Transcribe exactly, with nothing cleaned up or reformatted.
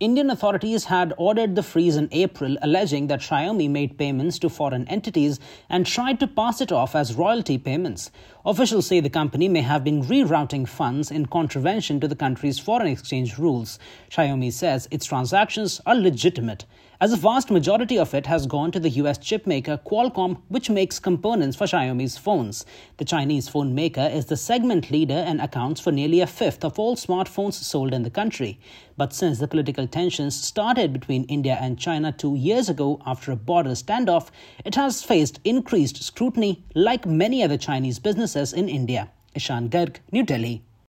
Indian authorities had ordered the freeze in April, alleging that Xiaomi made payments to foreign entities and tried to pass it off as royalty payments. Officials say the company may have been rerouting funds in contravention to the country's foreign exchange rules. Xiaomi says its transactions are legitimate, as a vast majority of it has gone to the U S chipmaker Qualcomm, which makes components for Xiaomi's phones. The Chinese phone maker is the segment leader and accounts for nearly a fifth of all smartphones sold in the country. But since the political tensions started between India and China two years ago after a border standoff, it has faced increased scrutiny like many other Chinese businesses in India. Ishan Garg, New Delhi.